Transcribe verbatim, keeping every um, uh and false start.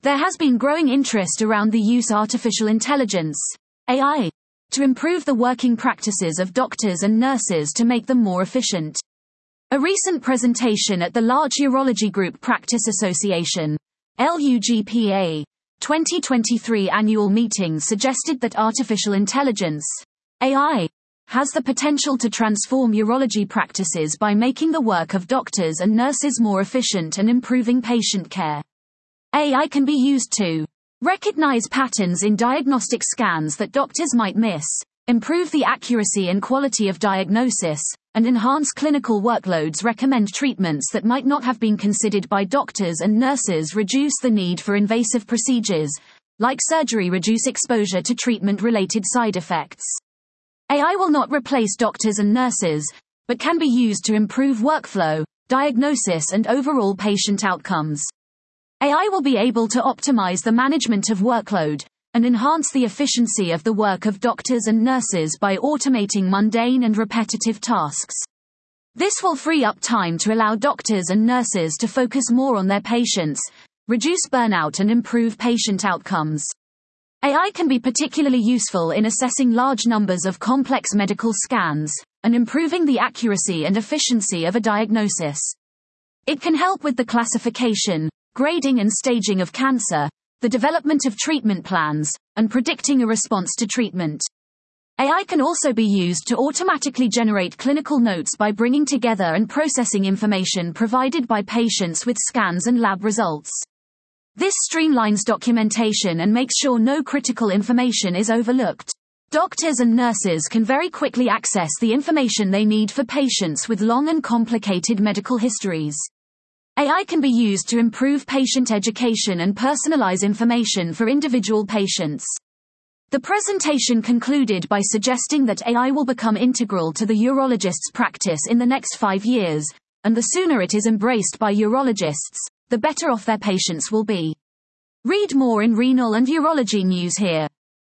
There has been growing interest around the use of artificial intelligence, A I, to improve the working practices of doctors and nurses to make them more efficient. A recent presentation at the Large Urology Group Practice Association, L U G P A, twenty twenty-three annual meeting suggested that artificial intelligence, A I, has the potential to transform urology practices by making the work of doctors and nurses more efficient and improving patient care. A I can be used to recognize patterns in diagnostic scans that doctors might miss, improve the accuracy and quality of diagnosis, and enhance clinical workloads, recommend treatments that might not have been considered by doctors and nurses, reduce the need for invasive procedures, like surgery, reduce exposure to treatment-related side effects. A I will not replace doctors and nurses, but can be used to improve workflow, diagnosis and overall patient outcomes. A I will be able to optimize the management of workload, and enhance the efficiency of the work of doctors and nurses by automating mundane and repetitive tasks. This will free up time to allow doctors and nurses to focus more on their patients, reduce burnout and improve patient outcomes. A I can be particularly useful in assessing large numbers of complex medical scans, and improving the accuracy and efficiency of a diagnosis. It can help with the classification, grading and staging of cancer, the development of treatment plans, and predicting a response to treatment. A I can also be used to automatically generate clinical notes by bringing together and processing information provided by patients with scans and lab results. This streamlines documentation and makes sure no critical information is overlooked. Doctors and nurses can very quickly access the information they need for patients with long and complicated medical histories. A I can be used to improve patient education and personalize information for individual patients. The presentation concluded by suggesting that A I will become integral to the urologist's practice in the next five years, and the sooner it is embraced by urologists, the better off their patients will be. Read more in renal and urology news here.